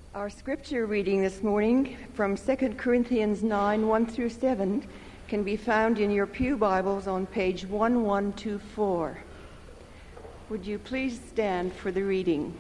Our scripture reading this morning from 2 Corinthians 9, 1 through 7 can be found in your pew Bibles on page 1124. Would you please stand for the reading?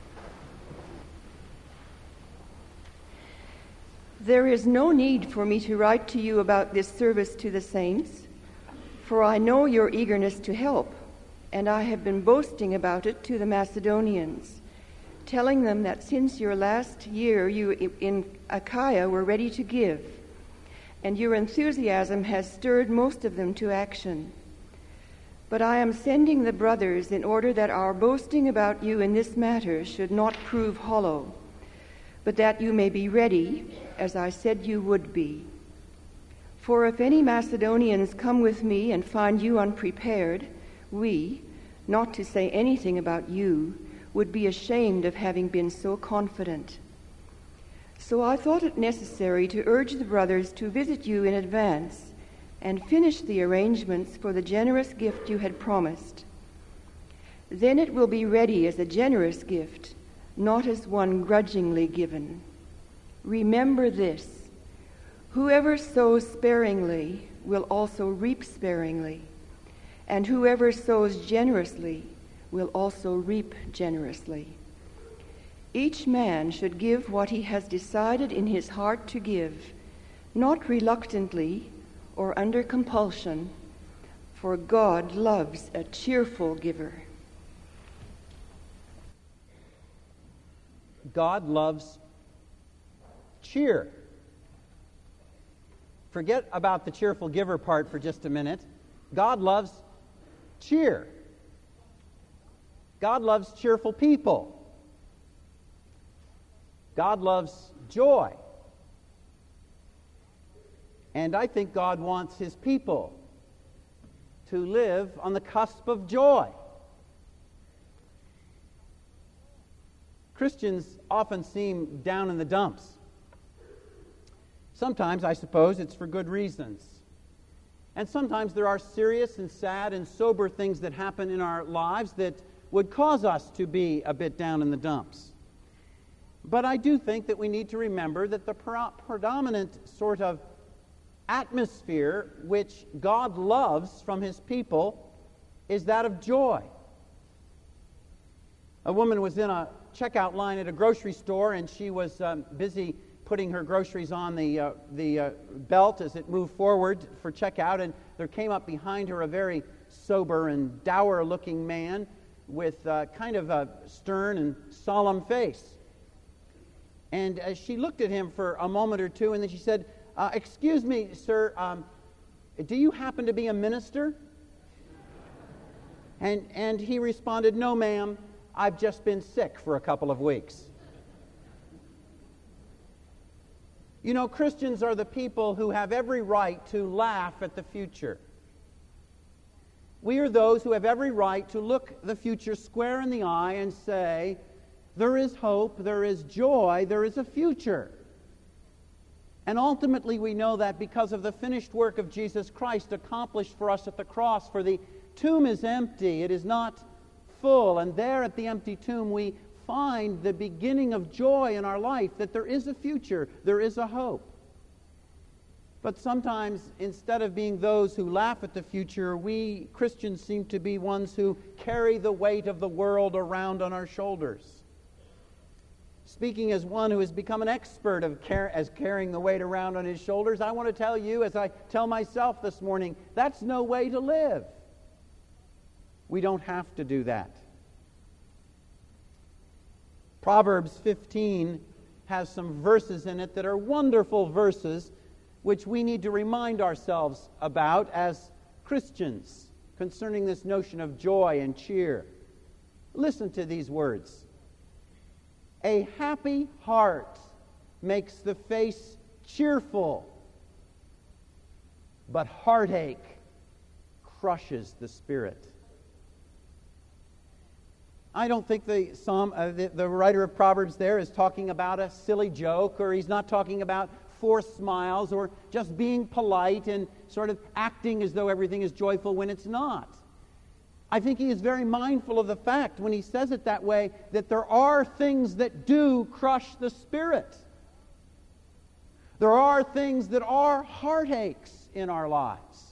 There is no need for me to write to you about this service to the saints, for I know your eagerness to help, and I have been boasting about it to the Macedonians, telling them that since your last year you in Achaia were ready to give, and your enthusiasm has stirred most of them to action. But I am sending the brothers in order that our boasting about you in this matter should not prove hollow, but that you may be ready, as I said you would be. For if any Macedonians come with me and find you unprepared, we, not to say anything about you, would be ashamed of having been so confident. So I thought it necessary to urge the brothers to visit you in advance and finish the arrangements for the generous gift you had promised. Then it will be ready as a generous gift, not as one grudgingly given. Remember this: whoever sows sparingly will also reap sparingly, and whoever sows generously will also reap generously. Each man should give what he has decided in his heart to give, not reluctantly or under compulsion, for God loves a cheerful giver. God loves cheer. Forget about the cheerful giver part for just a minute. God loves cheer. God loves cheerful people. God loves joy. And I think God wants His people to live on the cusp of joy. Christians often seem down in the dumps. Sometimes, I suppose, it's for good reasons. And sometimes there are serious and sad and sober things that happen in our lives that would cause us to be a bit down in the dumps. But I do think that we need to remember that the predominant sort of atmosphere which God loves from His people is that of joy. A woman was in a checkout line at a grocery store, and she was busy putting her groceries on the belt as it moved forward for checkout, and there came up behind her a very sober and dour-looking man with kind of a stern and solemn face. And she looked at him for a moment or two, and then she said, "Excuse me, sir, do you happen to be a minister?" And he responded, "No, ma'am, I've just been sick for a couple of weeks." You know, Christians are the people who have every right to laugh at the future. We are those who have every right to look the future square in the eye and say, there is hope, there is joy, there is a future. And ultimately we know that because of the finished work of Jesus Christ accomplished for us at the cross. For the tomb is empty, it is not full, and there at the empty tomb we find the beginning of joy in our life, that there is a future, there is a hope. But sometimes, instead of being those who laugh at the future, we Christians seem to be ones who carry the weight of the world around on our shoulders. Speaking as one who has become an expert as carrying the weight around on his shoulders, I want to tell you, as I tell myself this morning, that's no way to live. We don't have to do that. Proverbs 15 has some verses in it that are wonderful verses which we need to remind ourselves about as Christians concerning this notion of joy and cheer. Listen to these words. A happy heart makes the face cheerful, but heartache crushes the spirit. I don't think the writer of Proverbs there is talking about a silly joke, or he's not talking about forced smiles or just being polite and sort of acting as though everything is joyful when it's not. I think he is very mindful of the fact, when he says it that way, that there are things that do crush the spirit. There are things that are heartaches in our lives.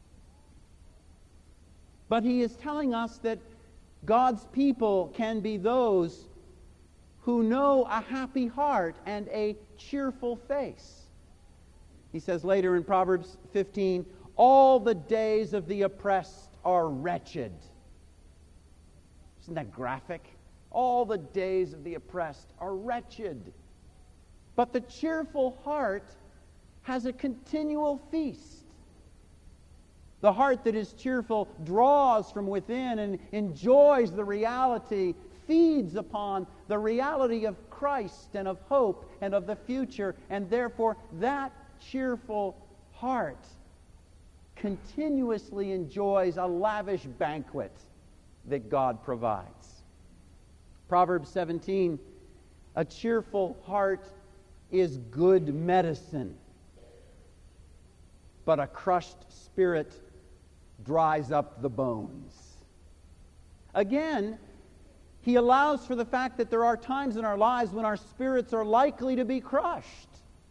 But he is telling us that God's people can be those who know a happy heart and a cheerful face. He says later in Proverbs 15, all the days of the oppressed are wretched. Isn't that graphic? All the days of the oppressed are wretched. But the cheerful heart has a continual feast. The heart that is cheerful draws from within and enjoys the reality, feeds upon the reality of Christ and of hope and of the future, and therefore that cheerful heart continuously enjoys a lavish banquet that God provides. Proverbs 17, a cheerful heart is good medicine, but a crushed spirit dries up the bones. Again, he allows for the fact that there are times in our lives when our spirits are likely to be crushed.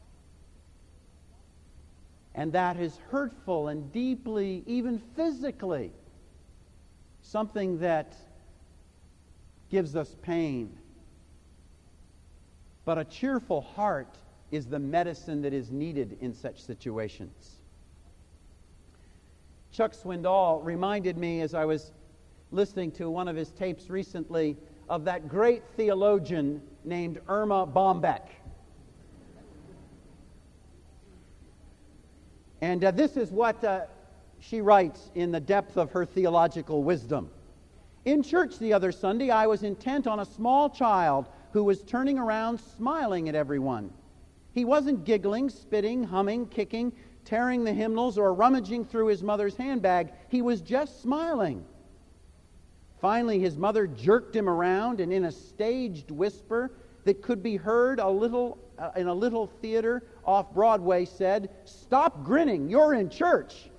And that is hurtful and deeply, even physically, something that gives us pain. But a cheerful heart is the medicine that is needed in such situations. Chuck Swindoll reminded me, as I was listening to one of his tapes recently, of that great theologian named Erma Bombeck. And this is what she writes in the depth of her theological wisdom. In church the other Sunday, I was intent on a small child who was turning around smiling at everyone. He wasn't giggling, spitting, humming, kicking, tearing the hymnals, or rummaging through his mother's handbag. He was just smiling. Finally, his mother jerked him around and in a staged whisper that could be heard in a little theater off Broadway said, "Stop grinning, you're in church."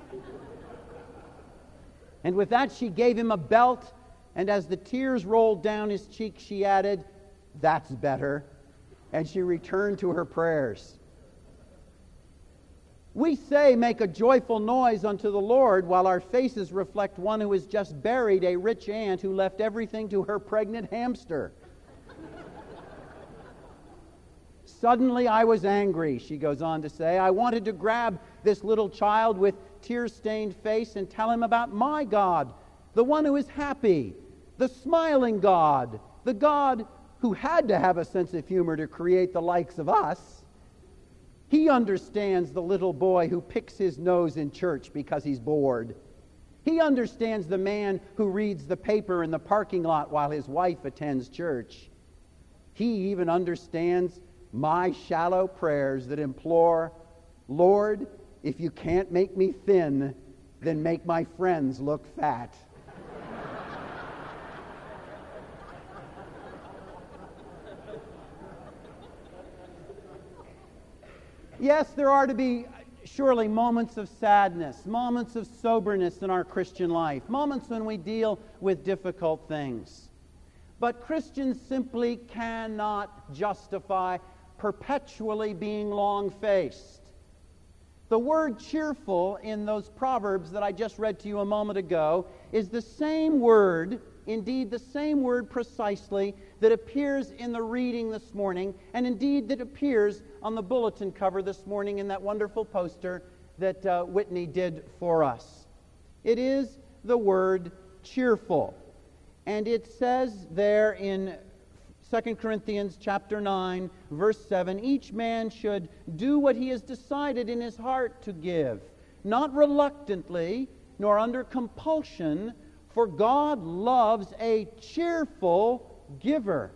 And with that she gave him a belt, and as the tears rolled down his cheek, she added, "That's better." And she returned to her prayers. We say, "Make a joyful noise unto the Lord," while our faces reflect one who has just buried a rich aunt who left everything to her pregnant hamster. Suddenly I was angry, she goes on to say. I wanted to grab this little child with tear-stained face and tell him about my God, the one who is happy, the smiling God, the God who had to have a sense of humor to create the likes of us. He understands the little boy who picks his nose in church because he's bored. He understands the man who reads the paper in the parking lot while his wife attends church. He even understands my shallow prayers that implore, "Lord, if you can't make me thin, then make my friends look fat." Yes, there are to be surely moments of sadness, moments of soberness in our Christian life, moments when we deal with difficult things. But Christians simply cannot justify perpetually being long-faced. The word cheerful in those Proverbs that I just read to you a moment ago is the same word, indeed the same word precisely, that appears in the reading this morning, and indeed that appears on the bulletin cover this morning in that wonderful poster that Whitney did for us. It is the word cheerful. And it says there in 2 Corinthians chapter 9, verse 7, each man should do what he has decided in his heart to give, not reluctantly, nor under compulsion, for God loves a cheerful giver.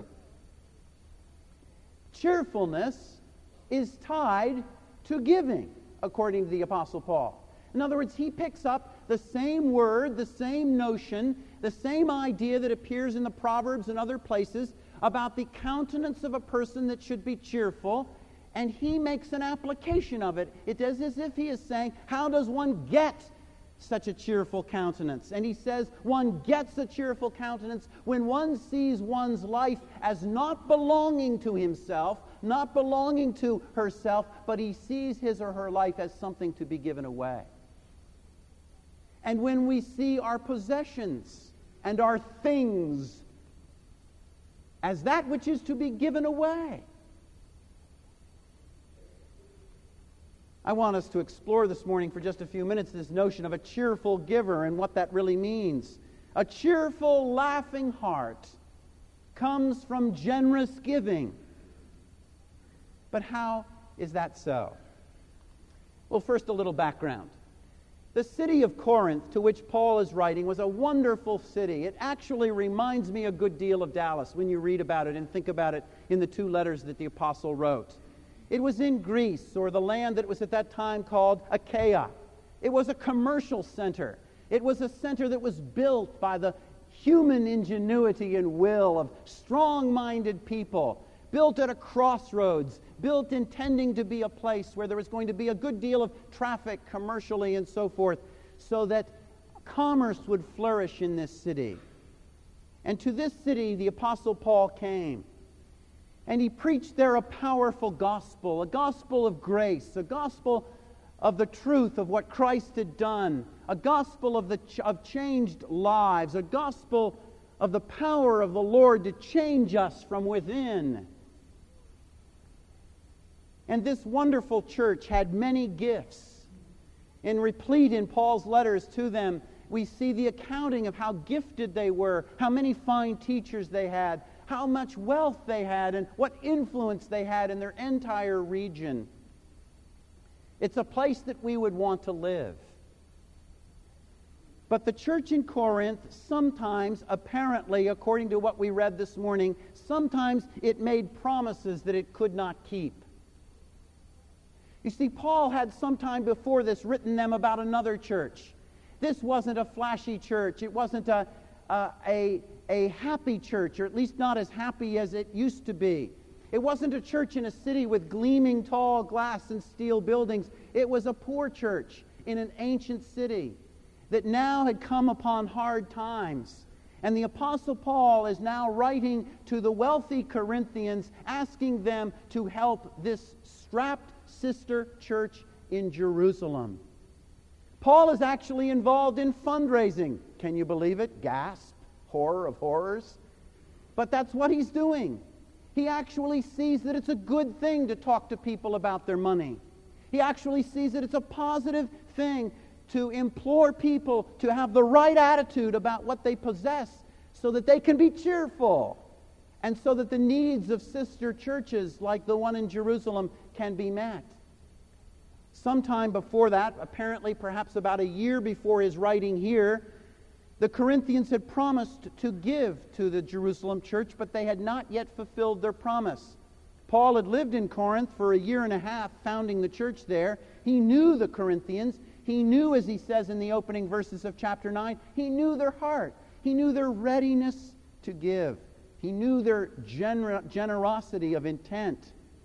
Cheerfulness is tied to giving, according to the Apostle Paul. In other words, he picks up the same word, the same notion, the same idea that appears in the Proverbs and other places about the countenance of a person that should be cheerful, and he makes an application of it. It is as if he is saying, how does one get such a cheerful countenance. And he says one gets a cheerful countenance when one sees one's life as not belonging to himself, not belonging to herself, but he sees his or her life as something to be given away. And when we see our possessions and our things as that which is to be given away. I want us to explore this morning for just a few minutes this notion of a cheerful giver and what that really means. A cheerful, laughing heart comes from generous giving. But how is that so? Well, first a little background. The city of Corinth, to which Paul is writing, was a wonderful city. It actually reminds me a good deal of Dallas when you read about it and think about it in the 2 letters that the apostle wrote. It was in Greece, or the land that was at that time called Achaia. It was a commercial center. It was a center that was built by the human ingenuity and will of strong-minded people, built at a crossroads, built intending to be a place where there was going to be a good deal of traffic commercially and so forth, so that commerce would flourish in this city. And to this city the Apostle Paul came. And he preached there a powerful gospel, a gospel of grace, a gospel of the truth of what Christ had done, a gospel of changed lives, a gospel of the power of the Lord to change us from within. And this wonderful church had many gifts. And replete in Paul's letters to them, we see the accounting of how gifted they were, how many fine teachers they had, how much wealth they had, and what influence they had in their entire region. It's a place that we would want to live. But the church in Corinth sometimes, apparently, according to what we read this morning, sometimes it made promises that it could not keep. You see, Paul had sometime before this written them about another church. This wasn't a flashy church. It wasn't a happy church, or at least not as happy as it used to be. It wasn't a church in a city with gleaming tall glass and steel buildings. It was a poor church in an ancient city that now had come upon hard times. And the Apostle Paul is now writing to the wealthy Corinthians, asking them to help this strapped sister church in Jerusalem. Paul is actually involved in fundraising. Can you believe it? Gasp. Horror of horrors. But that's what he's doing. He actually sees that it's a good thing to talk to people about their money. He actually sees that it's a positive thing to implore people to have the right attitude about what they possess so that they can be cheerful and so that the needs of sister churches like the one in Jerusalem can be met. Sometime before that, apparently perhaps about a year before his writing here, the Corinthians had promised to give to the Jerusalem church, but they had not yet fulfilled their promise. Paul had lived in Corinth for a year and a half, founding the church there. He knew the Corinthians. He knew, as he says in the opening verses of chapter 9, he knew their heart. He knew their readiness to give. He knew their generosity of intent.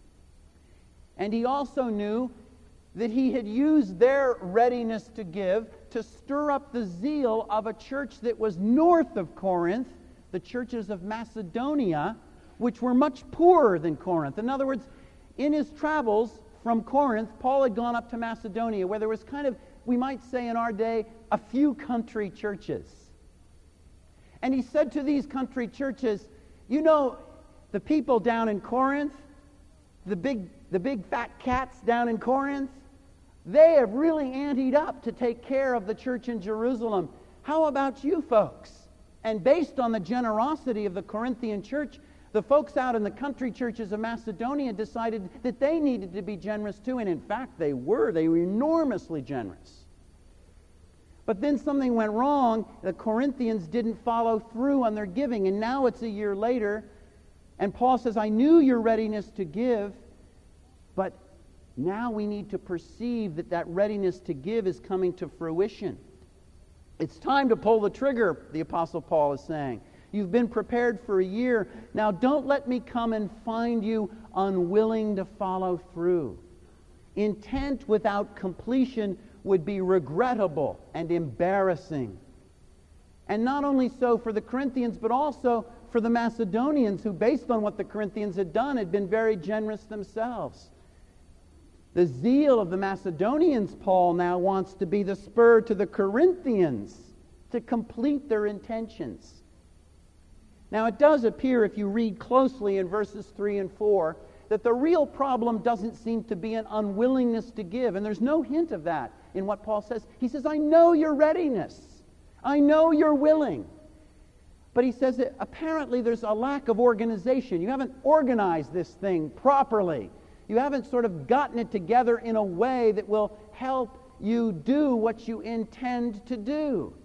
And he also knew that he had used their readiness to give to stir up the zeal of a church that was north of Corinth, the churches of Macedonia, which were much poorer than Corinth. In other words, in his travels from Corinth, Paul had gone up to Macedonia, where there was kind of, we might say in our day, a few country churches. And he said to these country churches, you know, the people down in Corinth, the big fat cats down in Corinth, they have really anteed up to take care of the church in Jerusalem. How about you folks? And based on the generosity of the Corinthian church, the folks out in the country churches of Macedonia decided that they needed to be generous too. And in fact, they were enormously generous. But then something went wrong. The Corinthians didn't follow through on their giving. And now it's a year later. And Paul says, I knew your readiness to give, but now we need to perceive that that readiness to give is coming to fruition. It's time to pull the trigger, the Apostle Paul is saying. You've been prepared for a year. Now don't let me come and find you unwilling to follow through. Intent without completion would be regrettable and embarrassing. And not only so for the Corinthians, but also for the Macedonians, who, based on what the Corinthians had done, had been very generous themselves. The zeal of the Macedonians, Paul now wants to be the spur to the Corinthians to complete their intentions. Now, it does appear, if you read closely in verses 3 and 4, that the real problem doesn't seem to be an unwillingness to give. And there's no hint of that in what Paul says. He says, I know your readiness. I know you're willing. But he says that apparently there's a lack of organization. You haven't organized this thing properly. You haven't sort of gotten it together in a way that will help you do what you intend to do.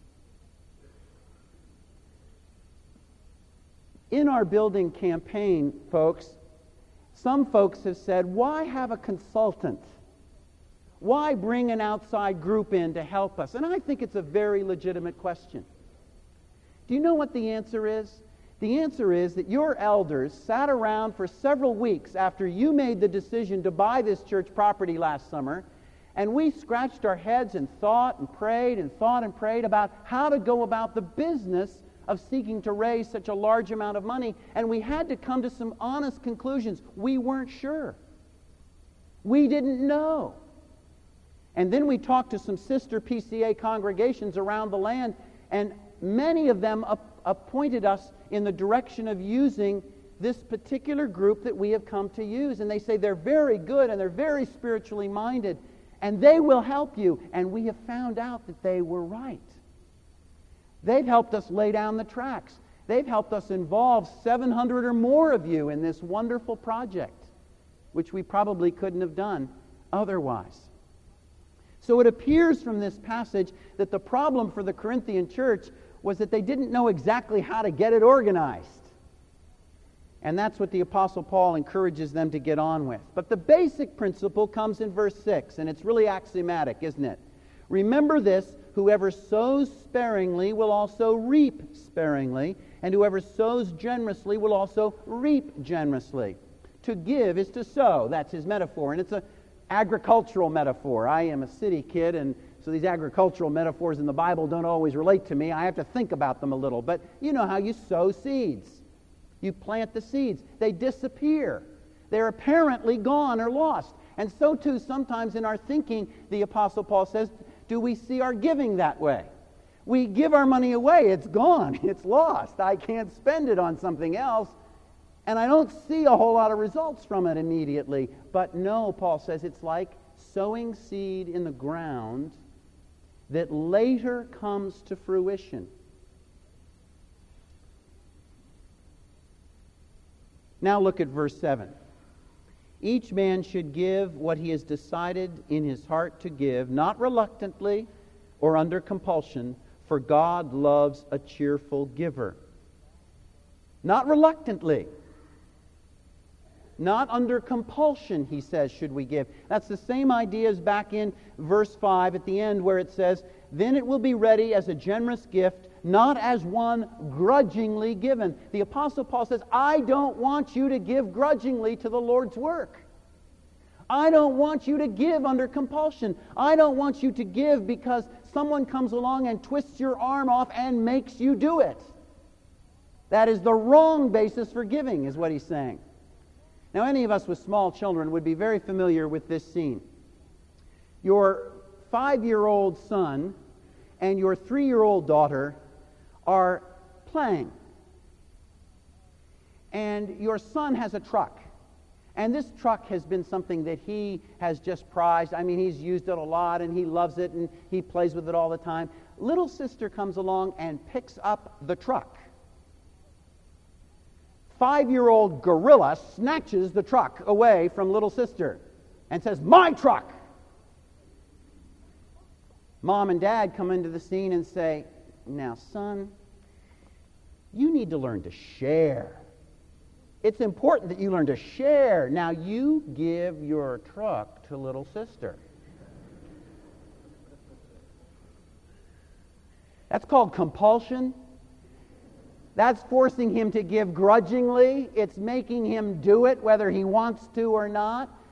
In our building campaign, folks, some folks have said, why have a consultant? Why bring an outside group in to help us? And I think it's a very legitimate question. Do you know what the answer is? The answer is that your elders sat around for several weeks after you made the decision to buy this church property last summer, and we scratched our heads and thought and prayed about how to go about the business of seeking to raise such a large amount of money, and we had to come to some honest conclusions. We weren't sure. We didn't know. And then we talked to some sister PCA congregations around the land, and many of them appointed us in the direction of using this particular group that we have come to use. And they say they're very good and they're very spiritually minded, and they will help you. And we have found out that they were right. They've helped us lay down the tracks. They've helped us involve 700 or more of you in this wonderful project, which we probably couldn't have done otherwise. So it appears from this passage that the problem for the Corinthian church was that they didn't know exactly how to get it organized. And that's what the Apostle Paul encourages them to get on with. But the basic principle comes in verse 6, and it's really axiomatic, isn't it? Remember this, whoever sows sparingly will also reap sparingly, and whoever sows generously will also reap generously. To give is to sow. That's his metaphor, and it's an agricultural metaphor. I am a city kid, and so these agricultural metaphors in the Bible don't always relate to me. I have to think about them a little. But you know how you sow seeds. You plant the seeds. They disappear. They're apparently gone or lost. And so too, sometimes in our thinking, the Apostle Paul says, do we see our giving that way? We give our money away. It's gone. It's lost. I can't spend it on something else. And I don't see a whole lot of results from it immediately. But no, Paul says, it's like sowing seed in the ground that later comes to fruition. Now look at verse 7. Each man should give what he has decided in his heart to give, not reluctantly or under compulsion, for God loves a cheerful giver. Not reluctantly. Not under compulsion, he says, should we give. That's the same idea as back in verse 5 at the end where it says, then it will be ready as a generous gift, not as one grudgingly given. The Apostle Paul says, I don't want you to give grudgingly to the Lord's work. I don't want you to give under compulsion. I don't want you to give because someone comes along and twists your arm off and makes you do it. That is the wrong basis for giving, is what he's saying. Now, any of us with small children would be very familiar with this scene. Your 5-year-old son and your 3-year-old daughter are playing. And your son has a truck. And this truck has been something that he has just prized. I mean, he's used it a lot and he loves it and he plays with it all the time. Little sister comes along and picks up the truck. 5-year-old gorilla snatches the truck away from little sister and says, my truck! Mom and Dad come into the scene and say, now, son, you need to learn to share. It's important that you learn to share. Now, you give your truck to little sister. That's called compulsion. That's forcing him to give grudgingly. It's making him do it whether he wants to or not.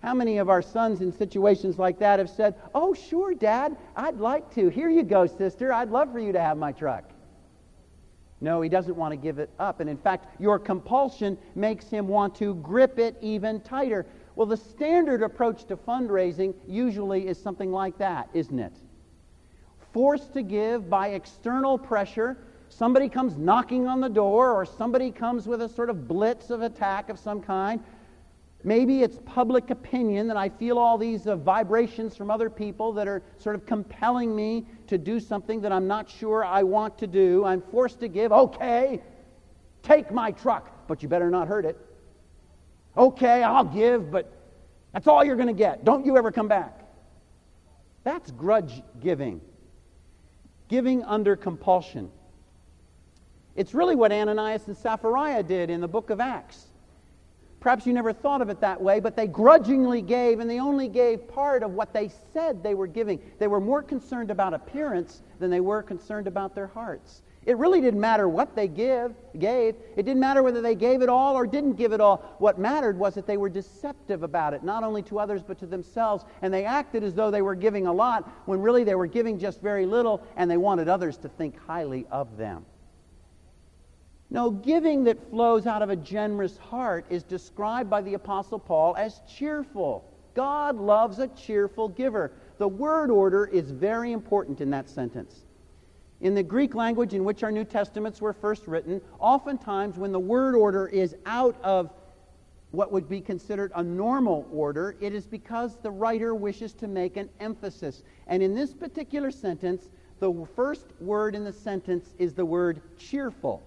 How many of our sons in situations like that have said, "Oh, sure, Dad, I'd like to. Here you go, sister. I'd love for you to have my truck." No, he doesn't want to give it up. And in fact, your compulsion makes him want to grip it even tighter. Well, the standard approach to fundraising usually is something like that, isn't it? Forced to give by external pressure. Somebody comes knocking on the door, or somebody comes with a sort of blitz of attack of some kind. Maybe it's public opinion that I feel all these vibrations from other people that are sort of compelling me to do something that I'm not sure I want to do. I'm forced to give. Okay, take my truck, but you better not hurt it. Okay, I'll give, but that's all you're going to get. Don't you ever come back. That's grudge giving. Giving under compulsion. It's really what Ananias and Sapphira did in the book of Acts. Perhaps you never thought of it that way, but they grudgingly gave, and they only gave part of what they said they were giving. They were more concerned about appearance than they were concerned about their hearts. It really didn't matter what they gave. It didn't matter whether they gave it all or didn't give it all. What mattered was that they were deceptive about it, not only to others but to themselves, and they acted as though they were giving a lot when really they were giving just very little, and they wanted others to think highly of them. No, giving that flows out of a generous heart is described by the Apostle Paul as cheerful. God loves a cheerful giver. The word order is very important in that sentence. In the Greek language in which our New Testaments were first written, oftentimes when the word order is out of what would be considered a normal order, it is because the writer wishes to make an emphasis. And in this particular sentence, the first word in the sentence is the word cheerful.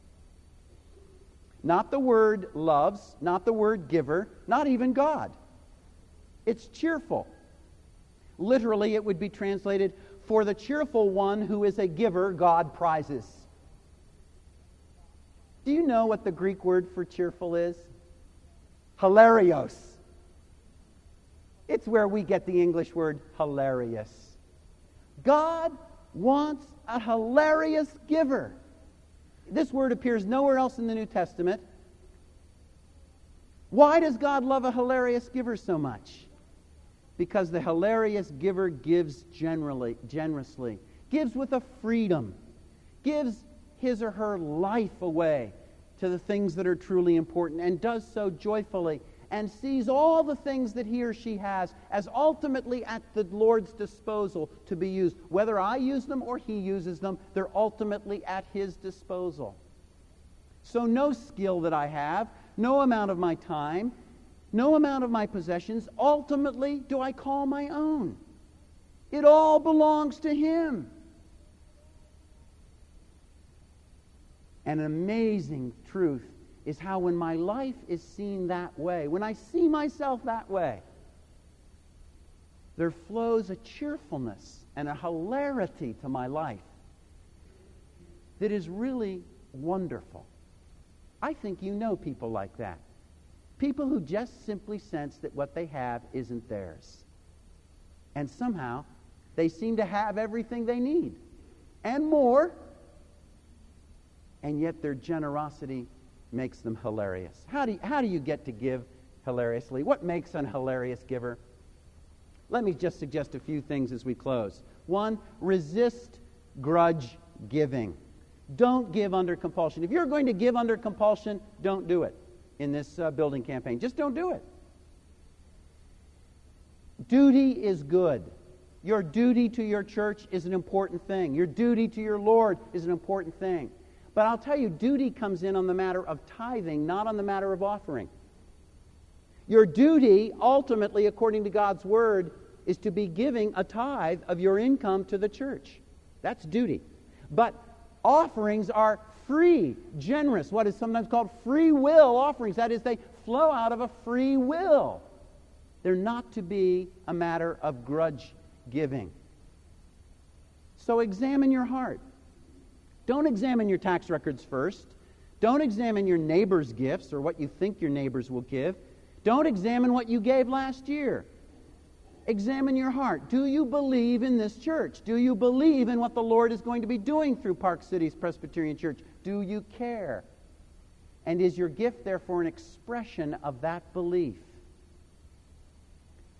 Not the word loves, not the word giver, not even God. It's cheerful. Literally, it would be translated, "For the cheerful one who is a giver, God prizes." Do you know what the Greek word for cheerful is? Hilarios. It's where we get the English word hilarious. God wants a hilarious giver. This word appears nowhere else in the New Testament. Why does God love a hilarious giver so much? Because the hilarious giver gives generously, gives with a freedom, gives his or her life away to the things that are truly important, and does so joyfully, and sees all the things that he or she has as ultimately at the Lord's disposal to be used. Whether I use them or he uses them, they're ultimately at his disposal. So no skill that I have, no amount of my time, no amount of my possessions, ultimately do I call my own. It all belongs to him. An amazing truth is how when my life is seen that way, when I see myself that way, there flows a cheerfulness and a hilarity to my life that is really wonderful. I think you know people like that. People who just simply sense that what they have isn't theirs. And somehow they seem to have everything they need and more, and yet their generosity makes them hilarious. How do you get to give hilariously? What makes an hilarious giver? Let me just suggest a few things as we close. One, resist grudge giving. Don't give under compulsion. If you're going to give under compulsion, don't do it in this building campaign. Just don't do it. Duty is good. Your duty to your church is an important thing. Your duty to your Lord is an important thing. But I'll tell you, duty comes in on the matter of tithing, not on the matter of offering. Your duty, ultimately, according to God's Word, is to be giving a tithe of your income to the church. That's duty. But offerings are free, generous, what is sometimes called free will offerings. That is, they flow out of a free will. They're not to be a matter of grudge giving. So examine your heart. Don't examine your tax records first. Don't examine your neighbor's gifts or what you think your neighbors will give. Don't examine what you gave last year. Examine your heart. Do you believe in this church? Do you believe in what the Lord is going to be doing through Park City's Presbyterian Church? Do you care? And is your gift, therefore, an expression of that belief?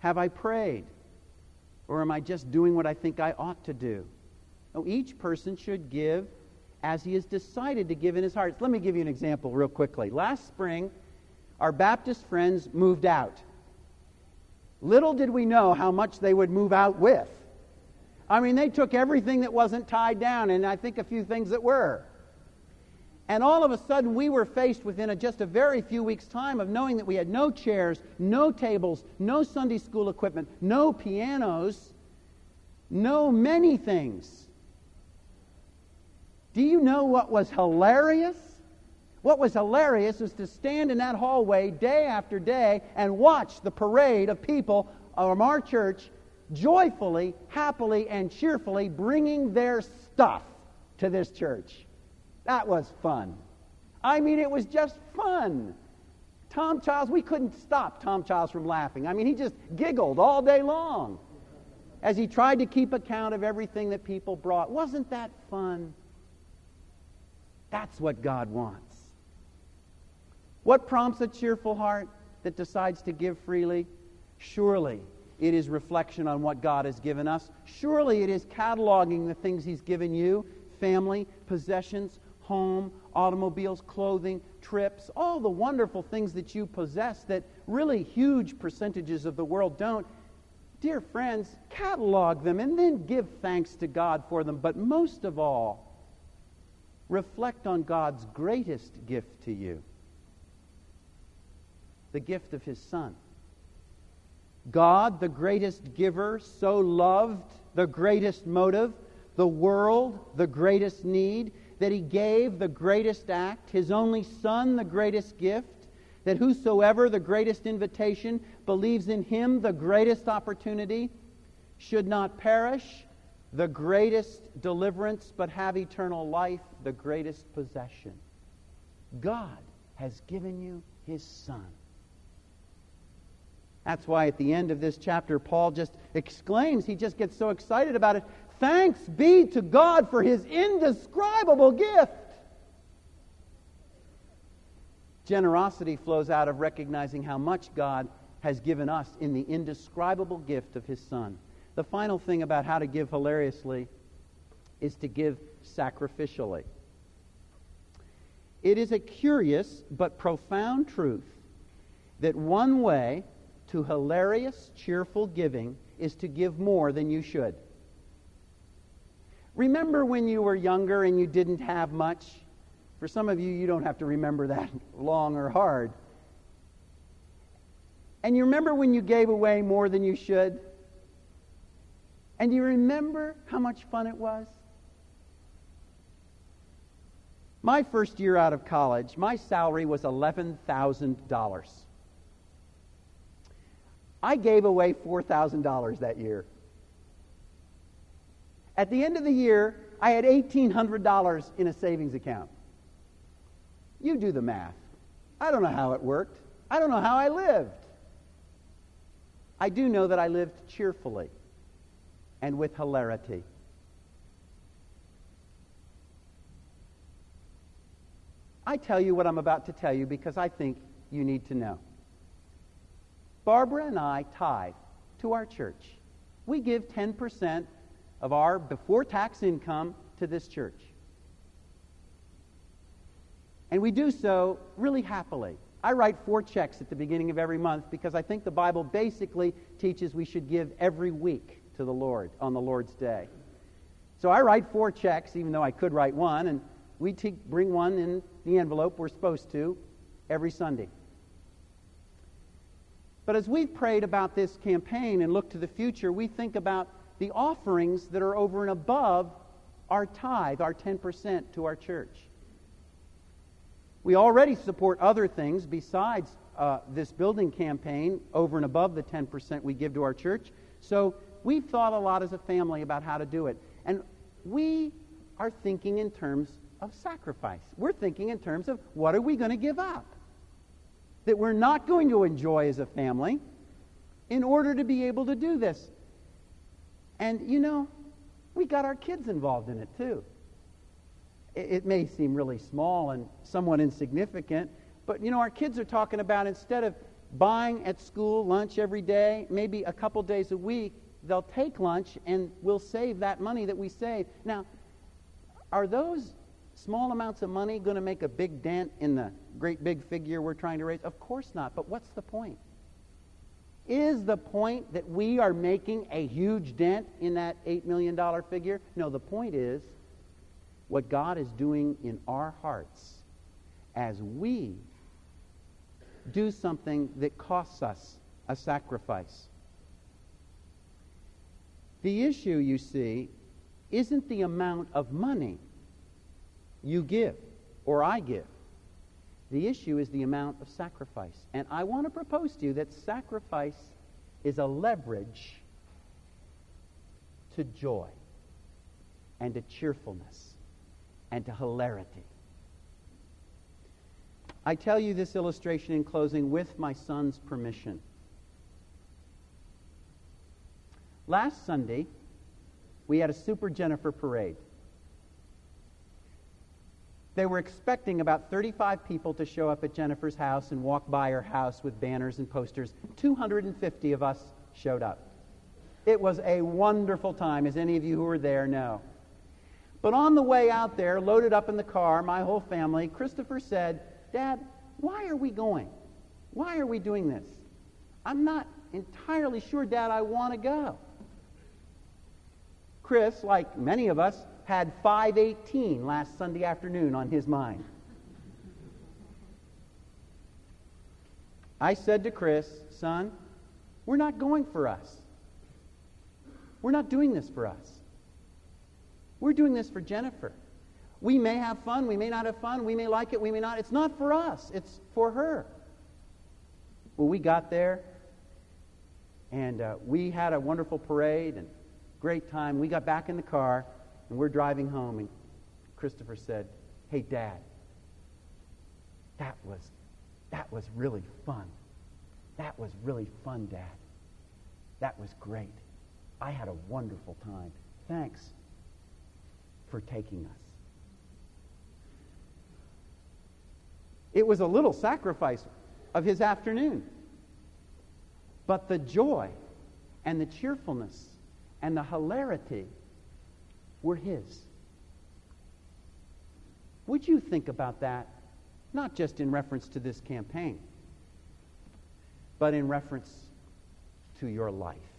Have I prayed? Or am I just doing what I think I ought to do? No, each person should give as he has decided to give in his heart. Let me give you an example real quickly. Last spring, our Baptist friends moved out. Little did we know how much they would move out with. I mean, they took everything that wasn't tied down, and I think a few things that were. And all of a sudden, we were faced within just a very few weeks' time of knowing that we had no chairs, no tables, no Sunday school equipment, no pianos, no many things. Do you know what was hilarious? What was hilarious was to stand in that hallway day after day and watch the parade of people from our church joyfully, happily, and cheerfully bringing their stuff to this church. That was fun. I mean, it was just fun. Tom Childs, we couldn't stop Tom Childs from laughing. I mean, he just giggled all day long as he tried to keep account of everything that people brought. Wasn't that fun? That's what God wants. What prompts a cheerful heart that decides to give freely? Surely it is reflection on what God has given us. Surely it is cataloging the things He's given you, family, possessions, home, automobiles, clothing, trips, all the wonderful things that you possess that really huge percentages of the world don't. Dear friends, catalog them and then give thanks to God for them. But most of all, reflect on God's greatest gift to you, the gift of His Son. God, the greatest giver, so loved the greatest motive, the world, the greatest need, that He gave the greatest act, His only Son, the greatest gift, that whosoever, the greatest invitation, believes in Him, the greatest opportunity, should not perish, the greatest deliverance, but have eternal life, the greatest possession. God has given you His Son. That's why at the end of this chapter, Paul just exclaims, he just gets so excited about it, thanks be to God for His indescribable gift. Generosity flows out of recognizing how much God has given us in the indescribable gift of His Son. The final thing about how to give hilariously is to give sacrificially. It is a curious but profound truth that one way to hilarious, cheerful giving is to give more than you should. Remember when you were younger and you didn't have much? For some of you, you don't have to remember that long or hard. And you remember when you gave away more than you should? And you remember how much fun it was? My first year out of college, my salary was $11,000. I gave away $4,000 that year. At the end of the year, I had $1,800 in a savings account. You do the math. I don't know how it worked. I don't know how I lived. I do know that I lived cheerfully and with hilarity. I tell you what I'm about to tell you because I think you need to know. Barbara and I tithe to our church. We give 10% of our before-tax income to this church. And we do so really happily. I write 4 checks at the beginning of every month because I think the Bible basically teaches we should give every week to the Lord on the Lord's Day. So I write 4 checks, even though I could write one, and we bring one in the envelope we're supposed to every Sunday. But as we've prayed about this campaign and look to the future, we think about the offerings that are over and above our tithe, our 10% to our church. We already support other things besides this building campaign over and above the 10% we give to our church. So we've thought a lot as a family about how to do it. And we are thinking in terms of sacrifice. We're thinking in terms of what are we going to give up that we're not going to enjoy as a family in order to be able to do this. And, you know, we got our kids involved in it, too. It may seem really small and somewhat insignificant, but, you know, our kids are talking about instead of buying at school lunch every day, maybe a couple days a week, they'll take lunch and we'll save that money that we save. Now, are those small amounts of money going to make a big dent in the great big figure we're trying to raise? Of course not, but what's the point? Is the point that we are making a huge dent in that $8 million figure? No, the point is what God is doing in our hearts as we do something that costs us a sacrifice. The issue, you see, isn't the amount of money you give or I give. The issue is the amount of sacrifice. And I want to propose to you that sacrifice is a leverage to joy and to cheerfulness and to hilarity. I tell you this illustration in closing with my son's permission. Last Sunday, we had a Super Jennifer parade. They were expecting about 35 people to show up at Jennifer's house and walk by her house with banners and posters. 250 of us showed up. It was a wonderful time, as any of you who were there know. But on the way out there, loaded up in the car, my whole family, Christopher said, "Dad, why are we going? Why are we doing this? I'm not entirely sure, Dad, I want to go." Chris, like many of us, had 5:18 last Sunday afternoon on his mind. I said to Chris, "Son, we're not going for us. We're not doing this for us. We're doing this for Jennifer. We may have fun, we may not have fun, we may like it, we may not. It's not for us, it's for her." Well, we got there, and we had a wonderful parade and great time. We got back in the car, and we're driving home, and Christopher said, "Hey, Dad, that was really fun. That was really fun, Dad. That was great. I had a wonderful time. Thanks for taking us." It was a little sacrifice of his afternoon, but the joy and the cheerfulness and the hilarity were his. Would you think about that, not just in reference to this campaign, but in reference to your life?